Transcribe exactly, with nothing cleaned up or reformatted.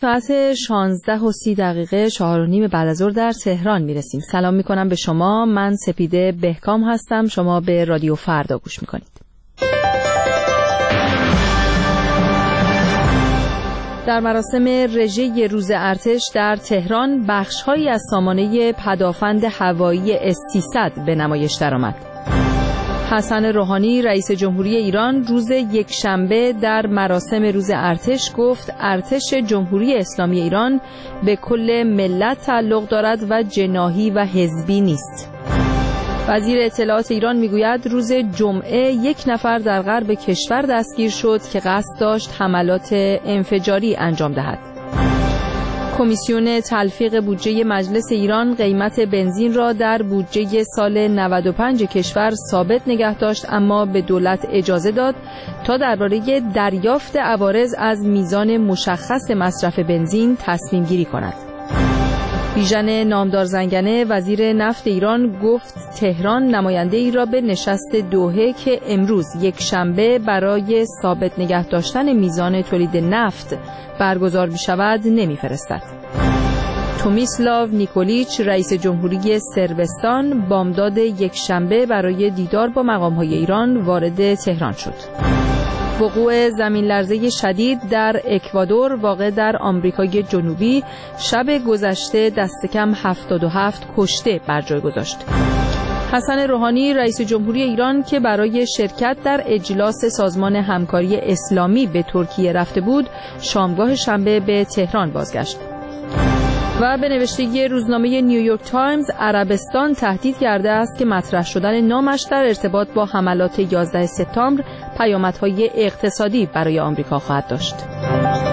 ساعت شانزده و سی دقیقه چهار و نیم بعد از ظهر در تهران میرسیم. سلام میکنم به شما. من سپیده بهکام هستم. شما به رادیو فردا گوش میکنید. در مراسم رژه روز ارتش در تهران بخش‌هایی از سامانه پدافند هوایی اس سیصد به نمایش درآمد. حسن روحانی رئیس جمهوری ایران روز یکشنبه در مراسم روز ارتش گفت ارتش جمهوری اسلامی ایران به کل ملت تعلق دارد و جناحی و حزبی نیست. وزیر اطلاعات ایران میگوید روز جمعه یک نفر در غرب کشور دستگیر شد که قصد داشت حملات انفجاری انجام دهد. کمیسیون تلفیق بودجه مجلس ایران قیمت بنزین را در بودجه سال نود و پنج کشور ثابت نگه داشت، اما به دولت اجازه داد تا درباره دریافت عوارض از میزان مشخص مصرف بنزین تصمیم گیری کند. بیژن نامدار زنگنه وزیر نفت ایران گفت تهران نماینده ای را به نشست دوحه که امروز یک شنبه برای ثابت نگه داشتن میزان تولید نفت برگزار می شود نمی فرستد. تومیسلاو نیکولیچ رئیس جمهوری صربستان بامداد یک شنبه برای دیدار با مقام‌های ایران وارد تهران شد. وقوع زمین لرزه شدید در اکوادور واقع در آمریکای جنوبی شب گذشته دست کم هفتاد و هفت کشته بر جای گذاشت. حسن روحانی رئیس جمهوری ایران که برای شرکت در اجلاس سازمان همکاری اسلامی به ترکیه رفته بود، شامگاه شنبه به تهران بازگشت. و به نوشته روزنامه نیویورک تایمز عربستان تهدید کرده است که مطرح شدن نامش در ارتباط با حملات یازده سپتامبر پیامدهای اقتصادی برای آمریکا خواهد داشت.